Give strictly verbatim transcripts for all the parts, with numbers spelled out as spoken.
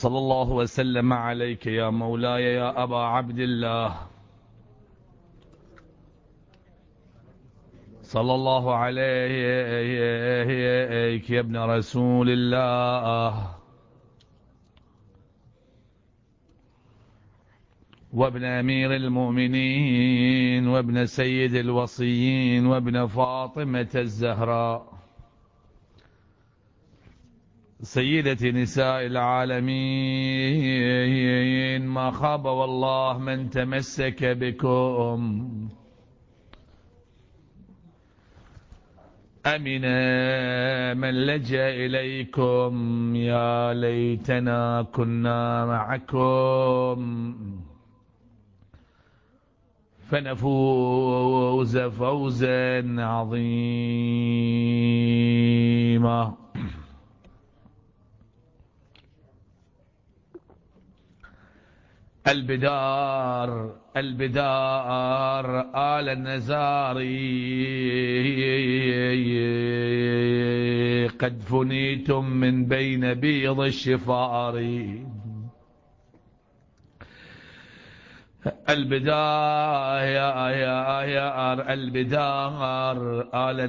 صلى الله وسلم عليك يا مولاي يا أبا عبد الله، صلى الله عليك يا ابن رسول الله، وابن أمير المؤمنين، وابن سيد الوصيين، وابن فاطمة الزهراء، سيدة نساء العالمين. ما خاب والله من تمسك بكم، أمن من لجأ إليكم. يا ليتنا كنا معكم فنفوز فوزا عظيما. البدار البدار آل النزاري قد فنيتم من بين بيض الشفار. البدار يا يا يا البدار آل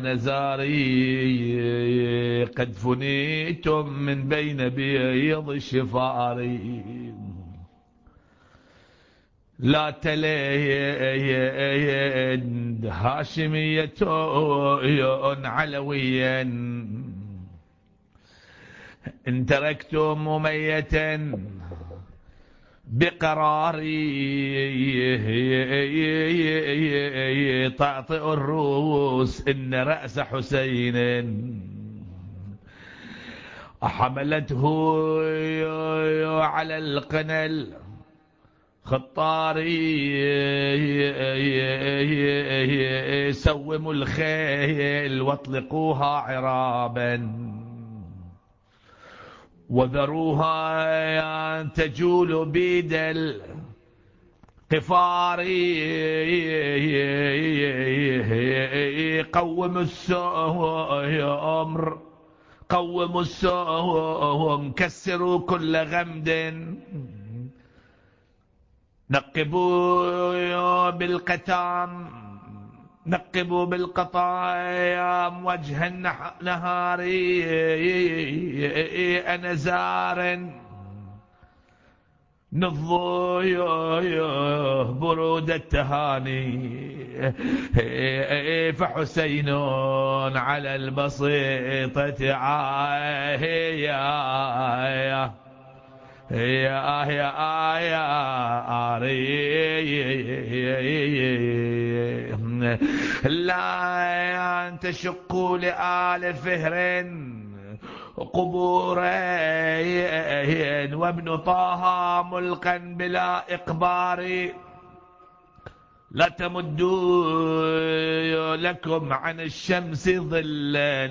نزاري قد فنيتم من بين بيض الشفار. لا تلين هاشمية علويا إن تركتم مميتا بقراري تعطئ الروس إن رأس حسين حملته على القنل خطاري سوموا الخيل واطلقوها عرابا وذروها تجول بيد القفاري. قوموا السهم قوموا السهم كسروا كل غمد نقبوا بالقتام نقبوا بالقطايام وجه النهار أنزار نضوا برود التهاني فحسين على البسيطة عاهية يا يا يا لا تشقوا لآل فهر قبورين وابن طه ملقا بلا إقبار. لا تمدوا لكم عن الشمس ظلا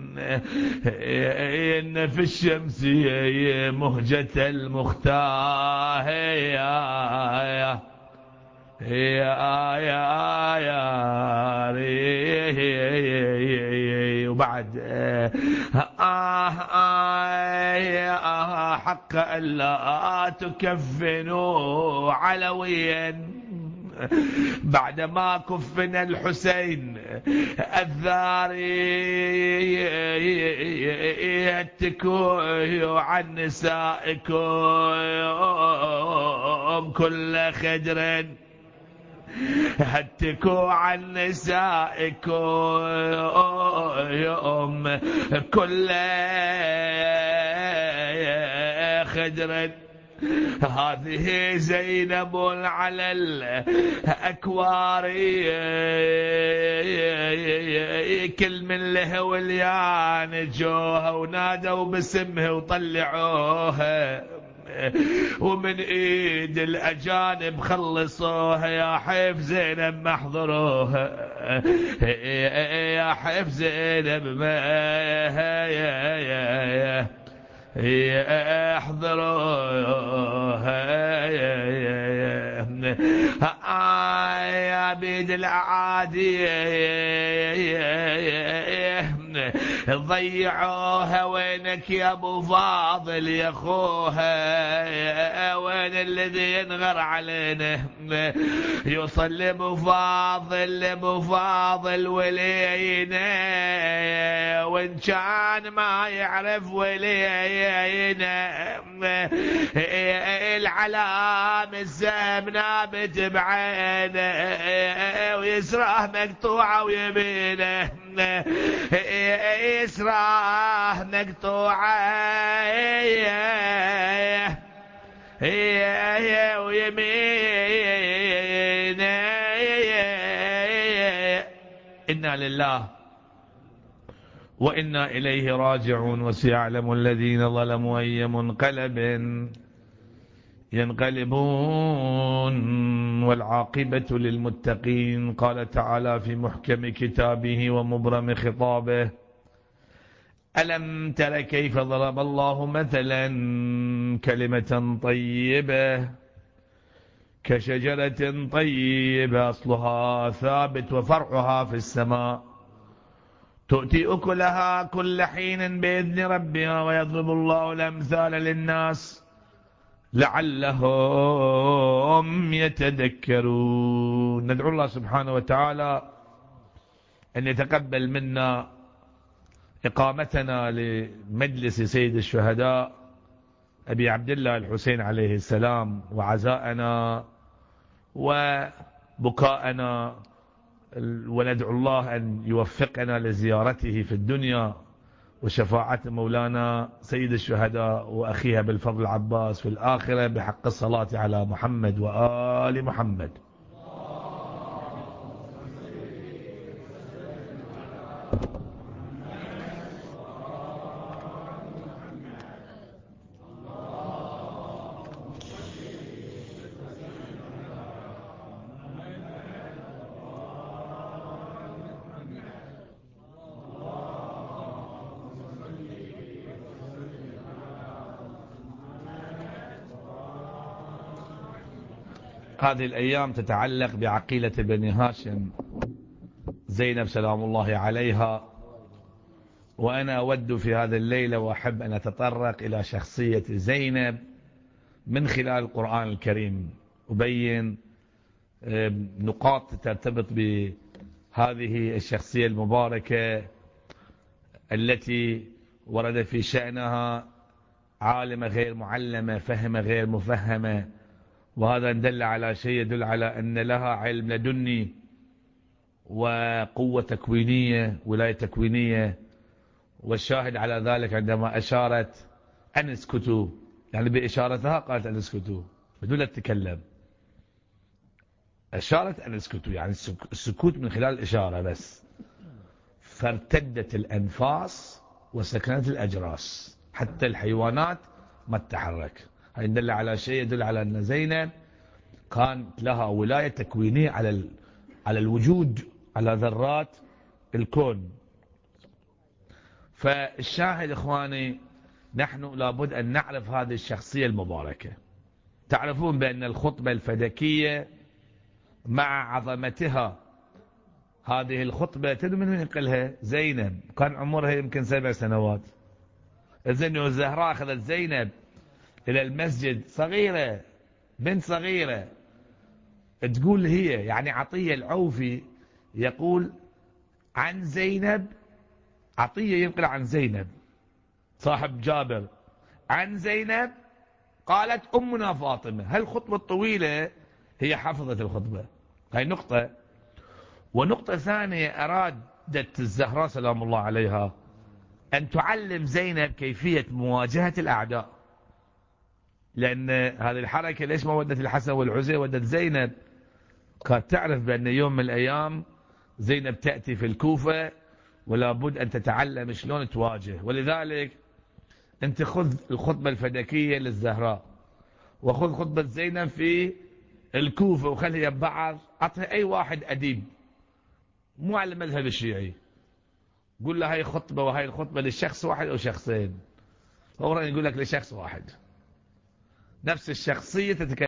إن في الشمس مهجة المختار. يا يا يا وبعد حق ألا تكفنوا علويا بعدما كفن الحسين الذاري اتكوا عن نسائكم كل خدر هتكوا عن نسائكم كل خدر. هذه زينب على الأكوار كل من له وليان جوها ونادوا باسمه وطلعوها ومن ايد الاجانب خلصوها. يا حيف زينب ما حضروها يا حيف زينب ما احضروها يا بيد الاعادي ضيعوها، وينك يا ابو فاضل يا اخوها، وين الذي ينغر علينا؟ يوصل ابو فاضل ابو فاضل ولينا، وان كان ما يعرف ولينا، العلام السهم نابت بعينه، ويسراه مقطوعه ويمينه، يسراه مقطوعه ويمينه. إنا لله وإنا إليه راجعون. وسيعلم الذين ظلموا أي منقلب ينقلبون والعاقبة للمتقين. قال تعالى في محكم كتابه ومبرم خطابه: ألم تر كيف ضرب الله مثلا كلمة طيبة كشجرة طيبة أصلها ثابت وفرعها في السماء تؤتي أكلها كل حين بإذن ربها ويضرب الله الأمثال للناس لعلهم يتذكرون. ندعو الله سبحانه وتعالى أن يتقبل منا إقامتنا لمجلس سيد الشهداء أبي عبد الله الحسين عليه السلام، وعزاءنا وبكاءنا، وندعو الله أن يوفقنا لزيارته في الدنيا وشفاعة مولانا سيد الشهداء وأخيها بالفضل عباس في الآخرة بحق الصلاة على محمد وآل محمد. هذه الأيام تتعلق بعقيلة بني هاشم زينب سلام الله عليها، وأنا أود في هذه الليلة وأحب أن أتطرق إلى شخصية زينب من خلال القرآن الكريم، أبين نقاط ترتبط بهذه الشخصية المباركة التي ورد في شأنها عالمة غير معلمة، فهمة غير مفهمة، وهذا دل على شيء يدل على أن لها علم لدني وقوة تكوينية، ولاية تكوينية. والشاهد على ذلك عندما أشارت أن اسكتوا، يعني بإشارتها قالت أن اسكتوا بدون أن تتكلم، أشارت أن اسكتوا، يعني السكوت من خلال الإشارة بس، فارتدت الأنفاس وسكنت الأجراس، حتى الحيوانات ما تتحرك. هذا يدل على شيء يدل على أن زينب كانت لها ولاية تكوينية على على الوجود، على ذرات الكون. فالشاهد إخواني، نحن لابد أن نعرف هذه الشخصية المباركة. تعرفون بأن الخطبة الفدكية مع عظمتها، هذه الخطبة تدري من ينقلها؟ زينب، كان عمرها يمكن سبع سنوات. الزين والزهراء أخذت زينب إلى المسجد صغيرة، بنت صغيرة، تقول هي، يعني عطية العوفي يقول عن زينب، عطية ينقل عن زينب صاحب جابر عن زينب قالت أمنا فاطمة. هالخطبة الطويلة هي حفظت الخطبة، هاي نقطة. ونقطة ثانية، أرادت الزهراء سلام الله عليها أن تعلم زينب كيفية مواجهة الأعداء، لأن هذه الحركة ليش ما ودت الحسن والعزي، ودت زينب. كانت تعرف بأن يوم من الأيام زينب تأتي في الكوفة ولا بد أن تتعلم شلون تواجه. ولذلك أنت خذ الخطبة الفدكية للزهراء وخذ خطبة زينب في الكوفة وخليها ببعض، أعطها أي واحد أديب مو على المذهب الشيعي، قول له هاي خطبة وهاي الخطبة للشخص واحد أو شخصين، هو يقول لك لشخص واحد، نفس الشخصية تتكلم.